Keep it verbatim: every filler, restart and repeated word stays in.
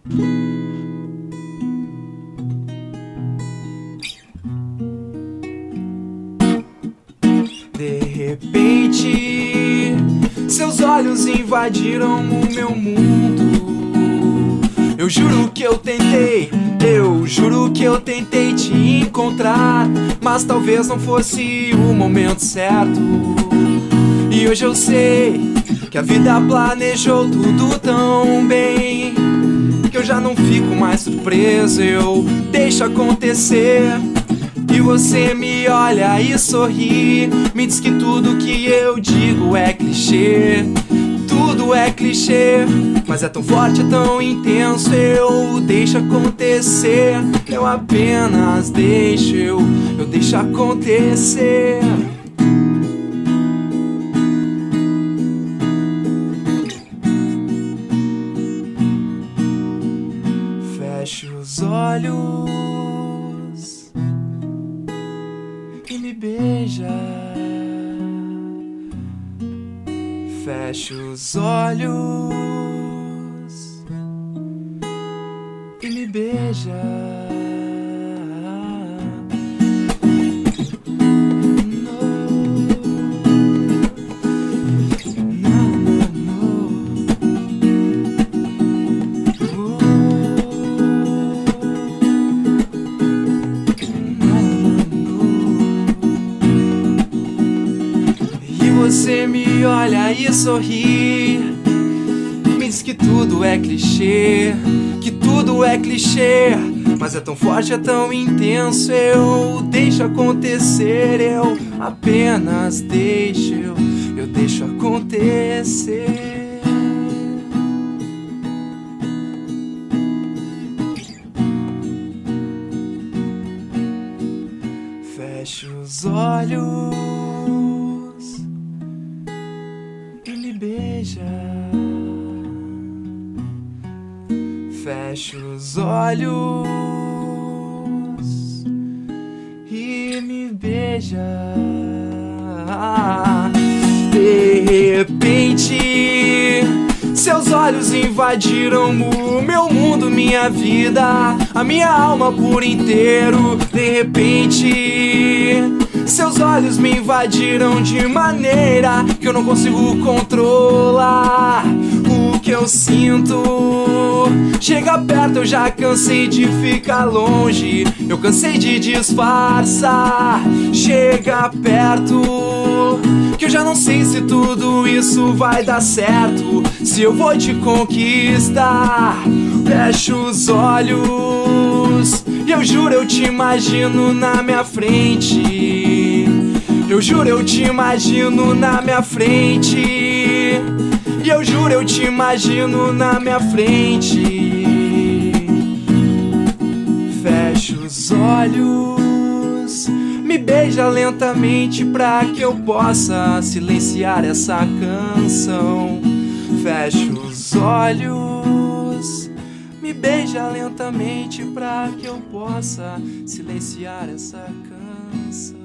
De repente, seus olhos invadiram o meu mundo. Eu juro que eu tentei, eu juro que eu tentei te encontrar, mas talvez não fosse o momento certo. E hoje eu sei que a vida planejou tudo tão bem, que eu já não fico mais surpreso, eu deixo acontecer. E você me olha e sorri, me diz que tudo que eu digo é clichê. Tudo é clichê, mas é tão forte, é tão intenso. Eu deixo acontecer, eu apenas deixo, eu, eu deixo acontecer. Feche os olhos e me beija. Feche os olhos e me beija. Você me olha e sorri, me diz que tudo é clichê, que tudo é clichê, mas é tão forte, é tão intenso. Eu deixo acontecer, eu apenas deixo, eu, eu deixo acontecer. Feche os olhos e me beija. Feche os olhos e me beija. De repente, seus olhos invadiram o meu mundo, minha vida, a minha alma por inteiro. De repente, seus olhos me invadiram de maneira que eu não consigo controlar. O que eu sinto chega perto, eu já cansei de ficar longe, eu cansei de disfarçar. Chega perto, que eu já não sei se tudo isso vai dar certo, se eu vou te conquistar. Fecho os olhos e eu juro eu te imagino na minha frente. Eu juro eu te imagino na minha frente. E eu juro eu te imagino na minha frente. Fecho os olhos, me beija lentamente pra que eu possa silenciar essa canção. Fecho os olhos, me beija lentamente pra que eu possa silenciar essa canção.